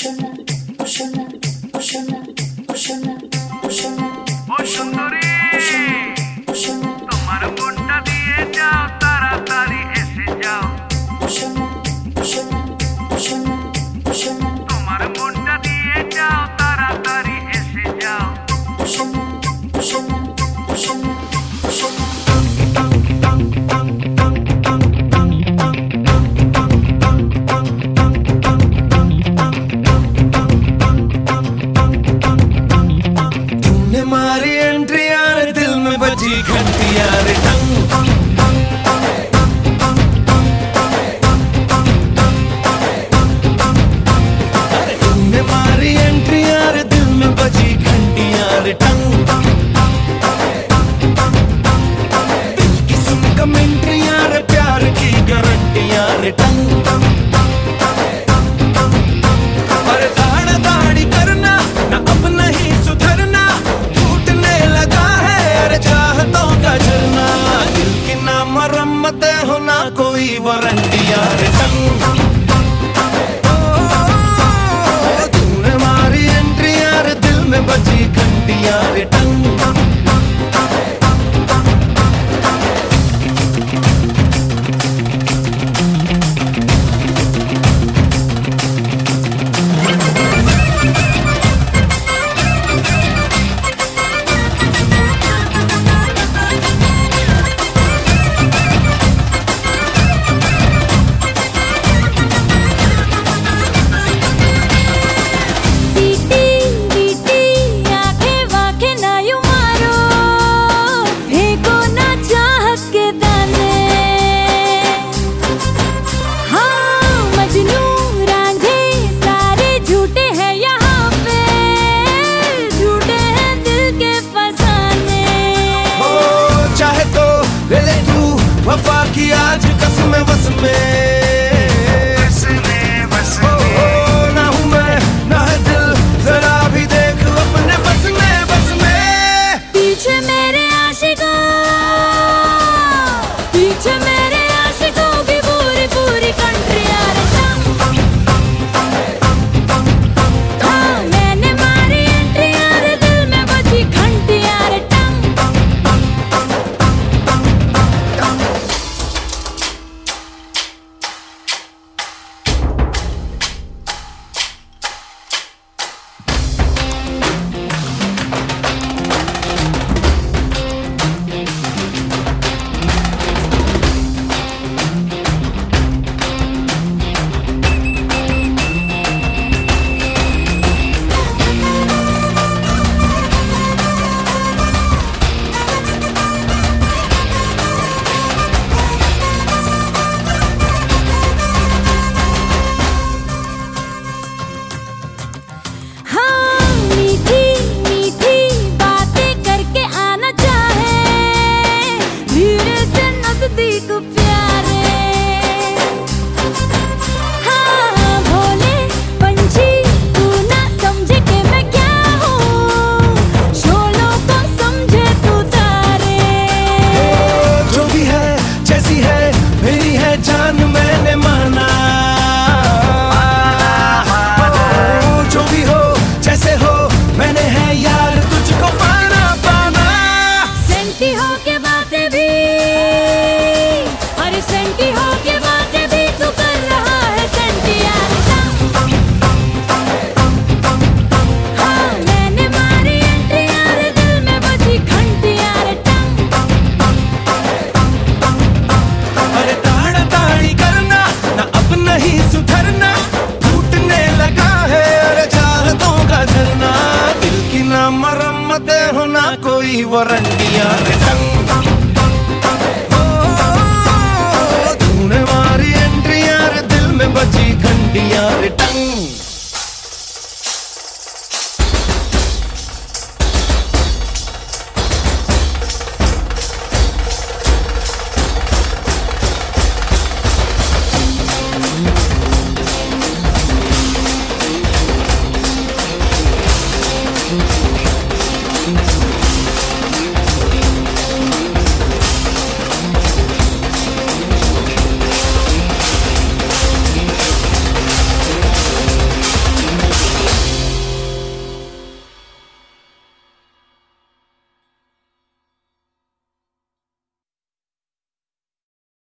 সুন্দরী তোমার মনটা দিয়ে যাও, তাড়াতাড়ি এসে যাও। তোমার মনটা দিয়ে যাও, তাড়াতাড়ি এসে যাও। मारी एंट्री यार दिल में बजी घंटी यार टंग। तुमने मारी एंट्री यार दिल में बजी घंटी यार टंग। दिल की सुन कमेंट्री यार प्यार की गारंटी यार टंग। पर दाढ़ा दाढ़ी करना ना अब नहीं सुधरना, मरम्मत हो ना कोई वारंटी यार टंग। तूने मारी एंट्री यार दिल में बजी घंटी यार टंग। वफा की आज कसम बस में, ना हूँ मैं ना है दिल, जरा भी देख अपने बस में बस में। पीछे मेरे आशिकों की पूरी पूरी कंट्री यार टंग। हाँ मैंने मारी एंट्री यार दिल में बजी घंटी यार टंग। मरम्मत हो ना कोई वारंटी।